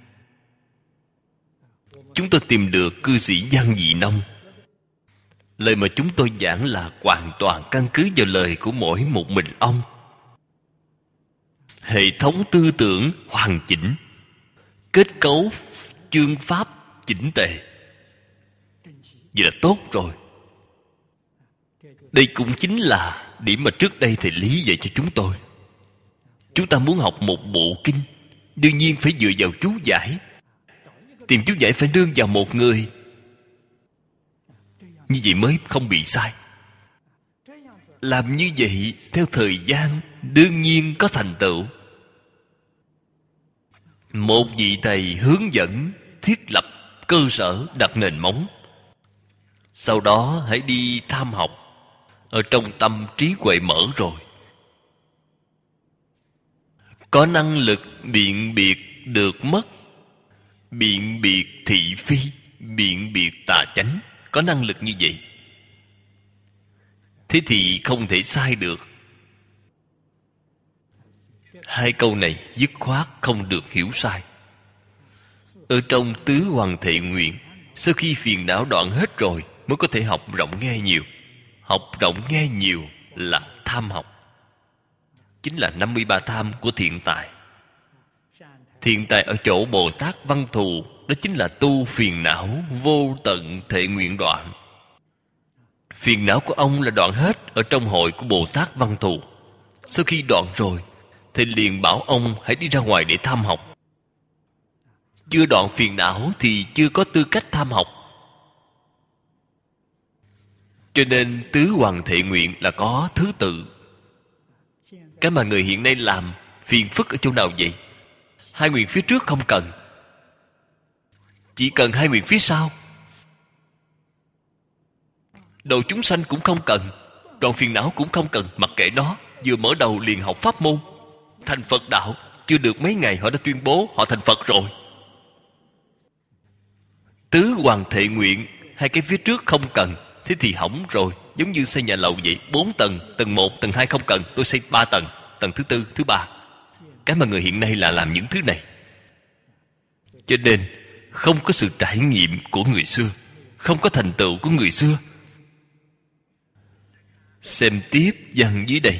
chúng tôi tìm được cư sĩ Giang Dị Nông. Lời mà chúng tôi giảng là hoàn toàn căn cứ vào lời của mỗi một mình ông. Hệ thống tư tưởng hoàn chỉnh, kết cấu chương pháp chỉnh tề. Vậy là tốt rồi. Đây cũng chính là điểm mà trước đây thầy lý dạy cho chúng tôi. Chúng ta muốn học một bộ kinh, đương nhiên phải dựa vào chú giải. Tìm chú giải phải nương vào một người, như vậy mới không bị sai. Làm như vậy theo thời gian đương nhiên có thành tựu. Một vị thầy hướng dẫn, thiết lập cơ sở, đặt nền móng. Sau đó hãy đi tham học. Ở trong tâm trí huệ mở rồi, có năng lực biện biệt được mất, biện biệt thị phi, biện biệt tà chánh. Có năng lực như vậy, thế thì không thể sai được. Hai câu này dứt khoát không được hiểu sai. Ở trong tứ hoàng thệ nguyện, sau khi phiền não đoạn hết rồi mới có thể học rộng nghe nhiều. Học rộng nghe nhiều là tham học, chính là năm mươi ba tham của thiện tài. Thiện tài ở chỗ Bồ Tát Văn Thù, đó chính là tu phiền não vô tận thệ nguyện đoạn. Phiền não của ông là đoạn hết ở trong hội của Bồ Tát Văn Thù. Sau khi đoạn rồi thì liền bảo ông hãy đi ra ngoài để tham học. Chưa đoạn phiền não thì chưa có tư cách tham học. Cho nên tứ hoàng thệ nguyện là có thứ tự. Cái mà người hiện nay làm phiền phức ở chỗ nào vậy? Hai nguyện phía trước không cần, chỉ cần hai nguyện phía sau. Độ chúng sanh cũng không cần, đoạn phiền não cũng không cần, mặc kệ nó. Vừa mở đầu liền học pháp môn, thành Phật đạo. Chưa được mấy ngày họ đã tuyên bố họ thành Phật rồi. Tứ hoàng thệ nguyện, hai cái phía trước không cần, thế thì hỏng rồi. Giống như xây nhà lầu vậy, bốn tầng, tầng một, tầng hai không cần, tôi xây ba tầng, tầng thứ tư, thứ ba. Cái mà người hiện nay là làm những thứ này. Cho nên không có sự trải nghiệm của người xưa, không có thành tựu của người xưa. Xem tiếp văn dưới đây.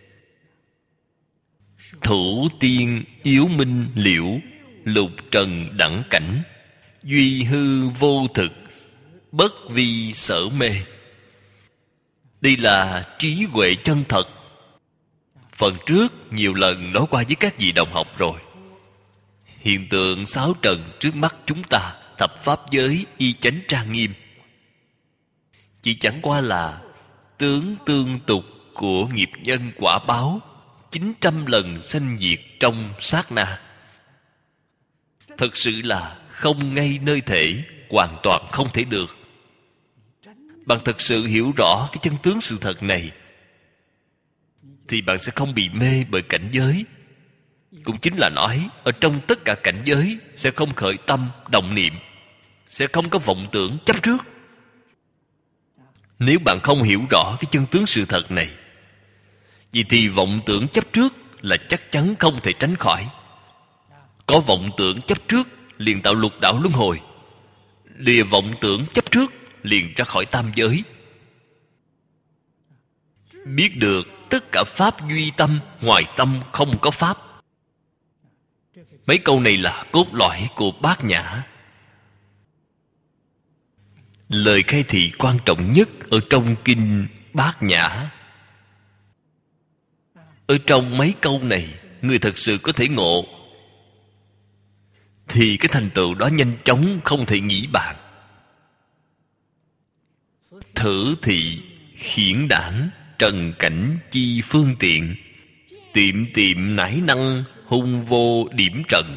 Thủ tiên yếu minh liễu, lục trần đẳng cảnh, duy hư vô thực, bất vi sở mê. Đây là trí huệ chân thật. Phần trước nhiều lần nói qua với các vị đồng học rồi. Hiện tượng sáu trần trước mắt chúng ta, thập pháp giới y chánh trang nghiêm, chỉ chẳng qua là tướng tương tục của nghiệp nhân quả báo chín trăm lần sanh diệt trong sát na. Thật sự là không ngay nơi thể, hoàn toàn không thể được. Bạn thật sự hiểu rõ cái chân tướng sự thật này thì bạn sẽ không bị mê bởi cảnh giới. Cũng chính là nói ở trong tất cả cảnh giới sẽ không khởi tâm động niệm, sẽ không có vọng tưởng chấp trước. Nếu bạn không hiểu rõ cái chân tướng sự thật này, vậy thì vọng tưởng chấp trước là chắc chắn không thể tránh khỏi. Có vọng tưởng chấp trước liền tạo lục đạo luân hồi. Lìa vọng tưởng chấp trước liền ra khỏi tam giới. Biết được tất cả pháp duy tâm, ngoài tâm không có pháp. Mấy câu này là cốt lõi của Bát Nhã. Lời khai thị quan trọng nhất ở trong kinh Bát Nhã. Ở trong mấy câu này, người thật sự có thể ngộ thì cái thành tựu đó nhanh chóng không thể nghĩ bàn. Thử thị khiển đản trần cảnh chi phương tiện, tiệm tiệm nải năng hung vô điểm trần.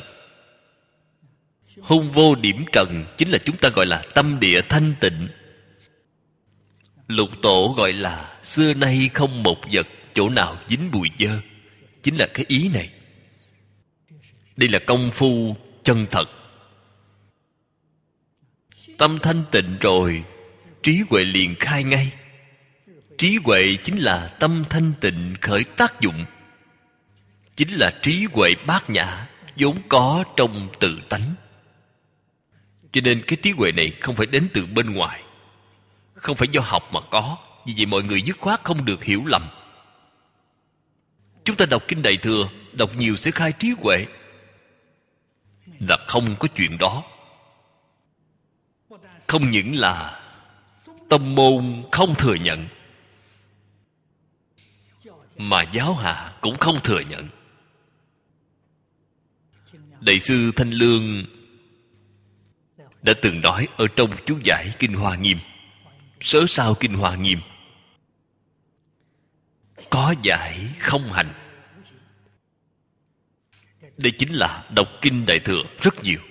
Hung vô điểm trần chính là chúng ta gọi là tâm địa thanh tịnh. Lục tổ gọi là xưa nay không một vật chỗ nào dính bụi dơ, chính là cái ý này. Đây là công phu chân thật. Tâm thanh tịnh rồi, trí huệ liền khai ngay. Trí huệ chính là tâm thanh tịnh khởi tác dụng, chính là trí huệ bát nhã vốn có trong tự tánh. Cho nên cái trí huệ này không phải đến từ bên ngoài, không phải do học mà có. Vì vậy mọi người dứt khoát không được hiểu lầm. Chúng ta đọc kinh Đại Thừa, đọc nhiều sẽ khai trí huệ, là không có chuyện đó. Không những là tông môn không thừa nhận, mà giáo hạ cũng không thừa nhận. Đại sư Thanh Lương đã từng nói ở trong chú giải Kinh Hoa Nghiêm, sớ sao Kinh Hoa Nghiêm: có giải không hành. Đây chính là đọc kinh Đại Thừa rất nhiều.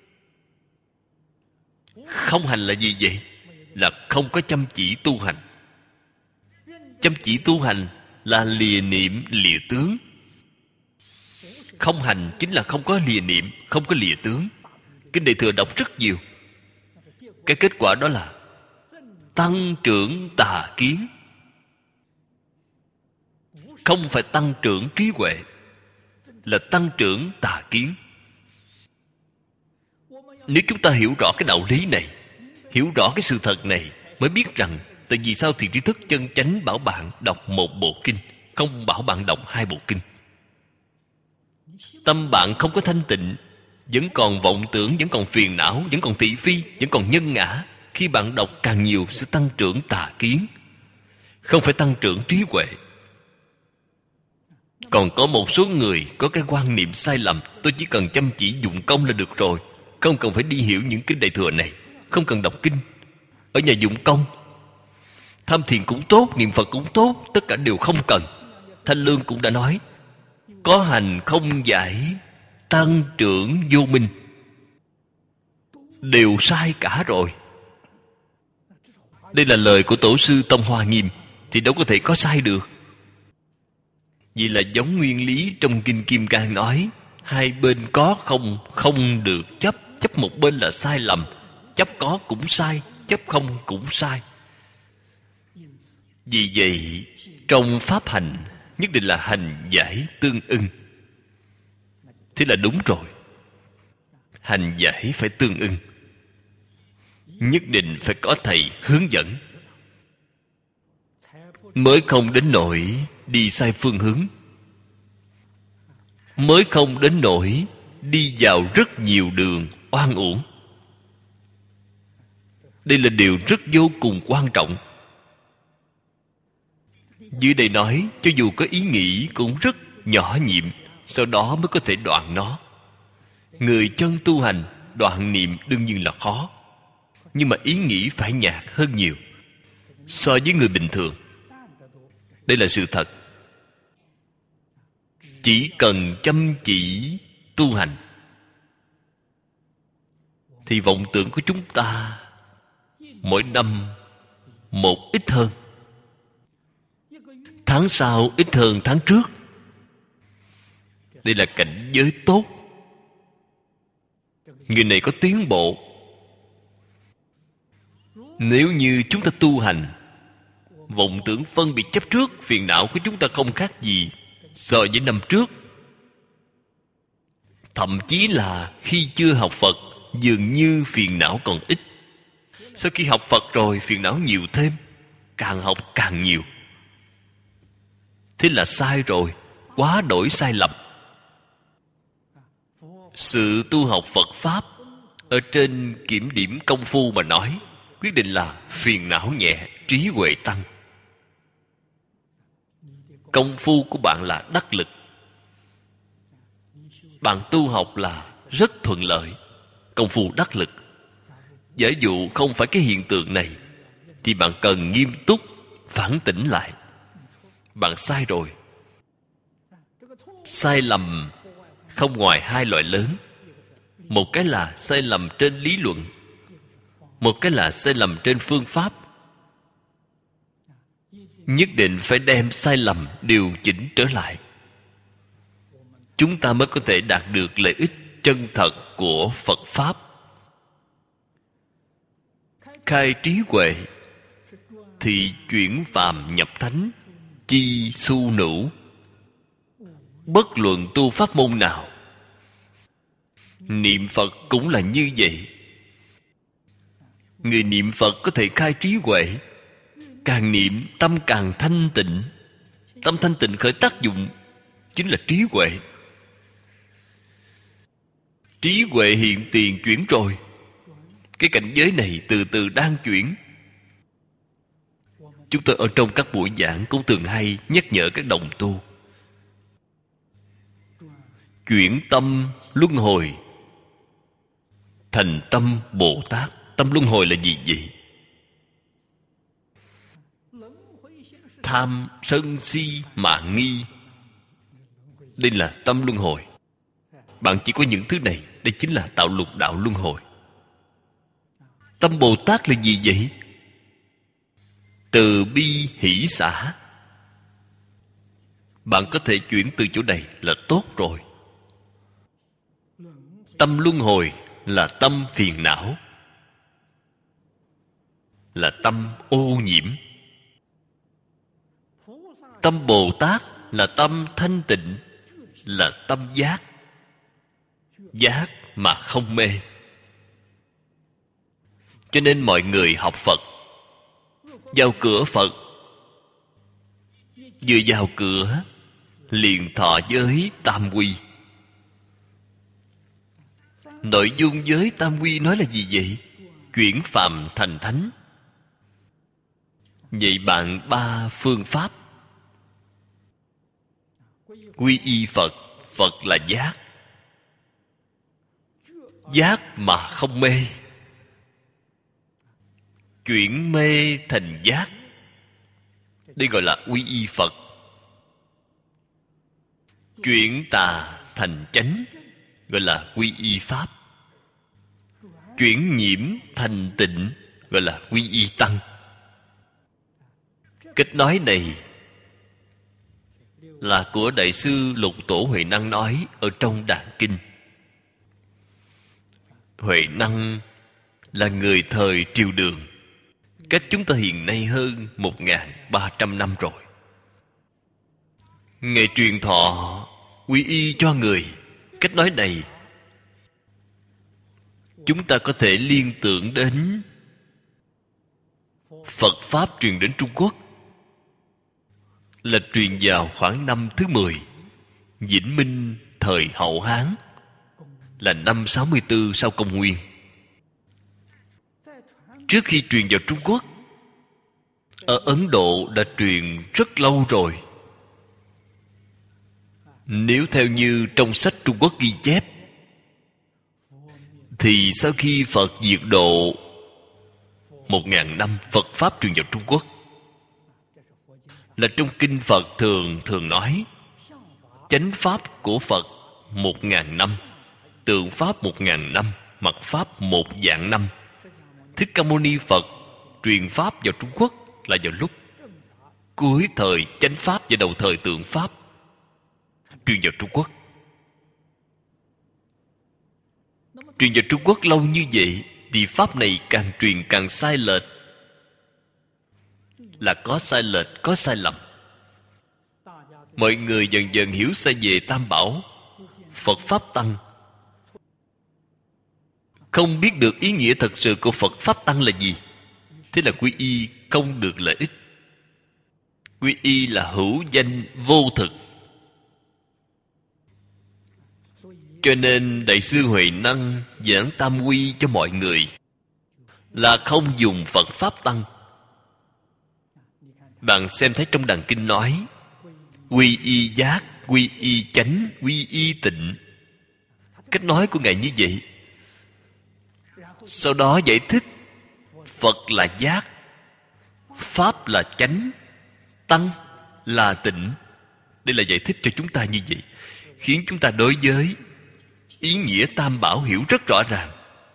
Không hành là gì vậy? Là không có chăm chỉ tu hành. Chăm chỉ tu hành là lìa niệm lìa tướng. Không hành chính là không có lìa niệm, không có lìa tướng. Kinh Đại Thừa đọc rất nhiều. Cái kết quả đó là tăng trưởng tà kiến, không phải tăng trưởng trí huệ. là tăng trưởng tà kiến. Nếu chúng ta hiểu rõ cái đạo lý này, hiểu rõ cái sự thật này, mới biết rằng tại vì sao thiền tri thức chân chánh bảo bạn đọc một bộ kinh, không bảo bạn đọc hai bộ kinh. Tâm bạn không có thanh tịnh, vẫn còn vọng tưởng, vẫn còn phiền não, vẫn còn thị phi, vẫn còn nhân ngã. Khi bạn đọc càng nhiều sẽ tăng trưởng tà kiến, không phải tăng trưởng trí huệ. Còn có một số người có cái quan niệm sai lầm: tôi chỉ cần chăm chỉ dụng công là được rồi, không cần phải đi hiểu những kinh đại thừa này, không cần đọc kinh, ở nhà dụng công, tham thiền cũng tốt, niệm Phật cũng tốt, tất cả đều không cần. Thanh Lương cũng đã nói, có hành không giải, tăng trưởng vô minh, đều sai cả rồi. Đây là lời của Tổ sư Tông Hoa Nghiêm, thì đâu có thể có sai được. Vì là giống nguyên lý trong Kinh Kim Cang nói, hai bên có không, không được chấp. Chấp một bên là sai lầm, chấp có cũng sai, chấp không cũng sai. Vì vậy trong pháp hành nhất định là hành giải tương ưng. Thế là đúng rồi. Hành giải phải tương ưng, nhất định phải có thầy hướng dẫn, mới không đến nỗi đi sai phương hướng, mới không đến nỗi đi vào rất nhiều đường oan uổng. Đây là điều rất vô cùng quan trọng. Dưới đây nói, cho dù có ý nghĩ cũng rất nhỏ nhiệm, sau đó mới có thể đoạn nó. Người chân tu hành đoạn niệm đương nhiên là khó, nhưng mà ý nghĩ phải nhạt hơn nhiều so với người bình thường. Đây là sự thật. Chỉ cần chăm chỉ tu hành thì vọng tưởng của chúng ta mỗi năm một ít hơn, tháng sau ít hơn tháng trước. Đây là cảnh giới tốt. Người này có tiến bộ. Nếu như chúng ta tu hành, vọng tưởng phân biệt chấp trước, phiền não của chúng ta không khác gì so với năm trước. Thậm chí là khi chưa học Phật, dường như phiền não còn ít. Sau khi học Phật rồi, phiền não nhiều thêm, càng học càng nhiều. Thế là sai rồi, quá đổi sai lầm. Sự tu học Phật Pháp ở trên kiểm điểm công phu mà nói, quyết định là phiền não nhẹ, trí huệ tăng. Công phu của bạn là đắc lực. Bạn tu học là rất thuận lợi, công phu đắc lực. Giả dụ không phải cái hiện tượng này, thì bạn cần nghiêm túc phản tỉnh lại. Bạn sai rồi. Sai lầm không ngoài hai loại lớn. Một cái là sai lầm trên lý luận, một cái là sai lầm trên phương pháp. Nhất định phải đem sai lầm điều chỉnh trở lại, chúng ta mới có thể đạt được lợi ích chân thật của Phật Pháp. Khai trí huệ thì chuyển phàm nhập thánh, chi su nữu. Bất luận tu pháp môn nào, niệm Phật cũng là như vậy. Người niệm Phật có thể khai trí huệ. Càng niệm tâm càng thanh tịnh. Tâm thanh tịnh khởi tác dụng chính là trí huệ. Trí huệ hiện tiền chuyển rồi. Cái cảnh giới này từ từ đang chuyển. Chúng tôi ở trong các buổi giảng cũng thường hay nhắc nhở các đồng tu chuyển tâm luân hồi thành tâm Bồ Tát. Tâm luân hồi là gì vậy? Tham, sân, si, mạn, nghi, đây là tâm luân hồi. Bạn chỉ có những thứ này, đây chính là tạo lục đạo luân hồi. Tâm Bồ Tát là gì vậy? Từ bi hỷ xả. Bạn có thể chuyển từ chỗ này là tốt rồi. Tâm luân hồi là tâm phiền não, là tâm ô nhiễm. Tâm Bồ Tát là tâm thanh tịnh, là tâm giác. Giác mà không mê. Cho nên mọi người học Phật, vào cửa Phật, vừa vào cửa liền thọ giới tam quy. Nội dung giới tam quy nói là gì vậy? Chuyển phàm thành thánh. Vậy bạn ba phương pháp. Quy y Phật, Phật là giác. Giác mà không mê. Chuyển mê thành giác, đây gọi là quy y Phật. Chuyển tà thành chánh, gọi là quy y Pháp. Chuyển nhiễm thành tịnh, gọi là quy y Tăng. Cách nói này là của Đại sư Lục Tổ Huệ Năng nói ở trong Đàn Kinh. Huệ Năng là người thời triều Đường, cách chúng ta hiện nay hơn một nghìn ba trăm năm rồi. Ngài truyền thọ quy y cho người. Cách nói này chúng ta có thể liên tưởng đến Phật Pháp truyền đến Trung Quốc, là truyền vào khoảng năm thứ mười, Vĩnh Minh thời Hậu Hán, là năm sáu mươi tư sau công nguyên. Trước khi truyền vào Trung Quốc, ở Ấn Độ đã truyền rất lâu rồi. Nếu theo như trong sách Trung Quốc ghi chép, thì sau khi Phật diệt độ một ngàn năm, Phật Pháp truyền vào Trung Quốc. Là trong kinh Phật thường thường nói chánh Pháp của Phật một ngàn năm, tượng Pháp một ngàn năm, mật Pháp một vạn năm. Thích Ca Mâu Ni Phật truyền Pháp vào Trung Quốc là vào lúc cuối thời chánh Pháp và đầu thời tượng Pháp truyền vào Trung Quốc. Truyền vào Trung Quốc lâu như vậy thì Pháp này càng truyền càng sai lệch. Là có sai lệch, có sai lầm. Mọi người dần dần hiểu sai về Tam Bảo, Phật Pháp Tăng, không biết được ý nghĩa thật sự của Phật Pháp Tăng là gì. Thế là quy y không được lợi ích. Quy y là hữu danh vô thực. Cho nên Đại sư Huệ Năng giảng tam quy cho mọi người là không dùng Phật Pháp Tăng. Bạn xem thấy trong Đàn Kinh nói quy y giác, quy y chánh, quy y tịnh. Cách nói của Ngài như vậy. Sau đó giải thích Phật là giác, Pháp là chánh, Tăng là tịnh. Đây là giải thích cho chúng ta như vậy, khiến chúng ta đối với ý nghĩa Tam Bảo hiểu rất rõ ràng,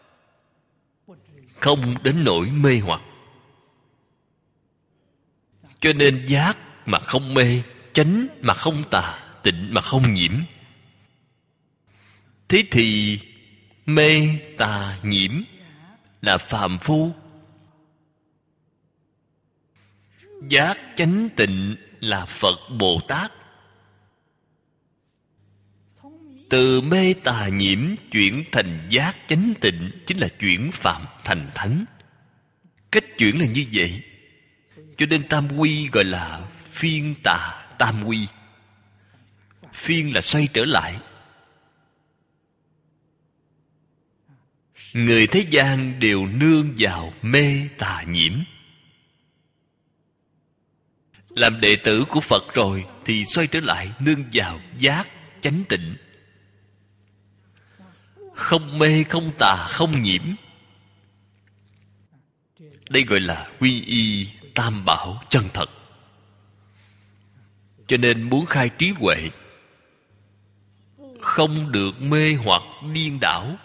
không đến nỗi mê hoặc. Cho nên giác mà không mê, chánh mà không tà, tịnh mà không nhiễm. Thế thì mê tà nhiễm là phàm phu, giác chánh tịnh là Phật Bồ Tát. Từ mê tà nhiễm chuyển thành giác chánh tịnh chính là chuyển phàm thành thánh. Cách chuyển là như vậy. Cho nên tam quy gọi là phiên tà tam quy. Phiên là xoay trở lại. Người thế gian đều nương vào mê tà nhiễm. Làm đệ tử của Phật rồi thì xoay trở lại nương vào giác chánh tịnh. Không mê, không tà, không nhiễm. Đây gọi là quy y Tam Bảo chân thật. Cho nên muốn khai trí huệ, không được mê hoặc điên đảo.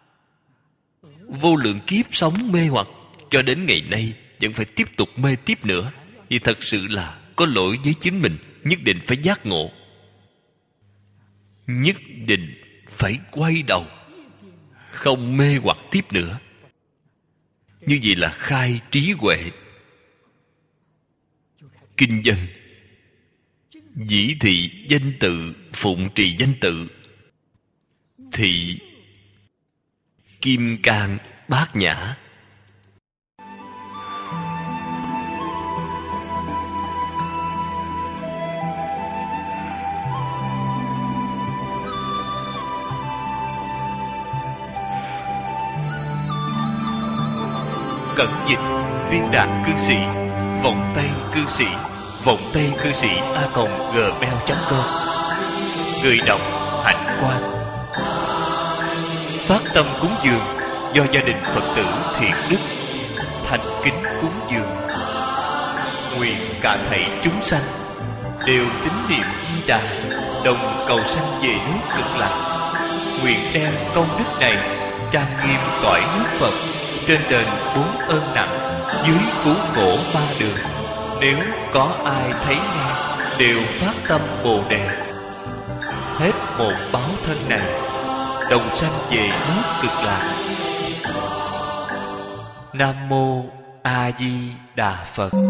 Vô lượng kiếp sống mê hoặc cho đến ngày nay vẫn phải tiếp tục mê tiếp nữa, thì thật sự là có lỗi với chính mình. Nhất định phải giác ngộ, nhất định phải quay đầu, không mê hoặc tiếp nữa. Như vậy là khai trí huệ. Kinh văn dĩ thị danh tự, phụng trì danh tự. Thị kim cang bát nhã. Cẩn dịch viên đạt cư sĩ, vọng tây cư sĩ, vọng tây cư sĩ a còng gmail chấm com. Người đọc Hạnh Quang. Phát tâm cúng dường do gia đình Phật tử thiện đức, thành kính cúng dường. Nguyện cả thảy chúng sanh đều tín niệm Di Đà, đồng cầu sanh về nước Cực Lạc. Nguyện đem công đức này trang nghiêm cõi nước Phật, trên đền bốn ơn nặng, dưới cứu khổ ba đường. Nếu có ai thấy nghe, đều phát tâm Bồ Đề. Hết một báo thân này, đồng sanh về nước Cực Lạc. Nam mô A Di Đà Phật.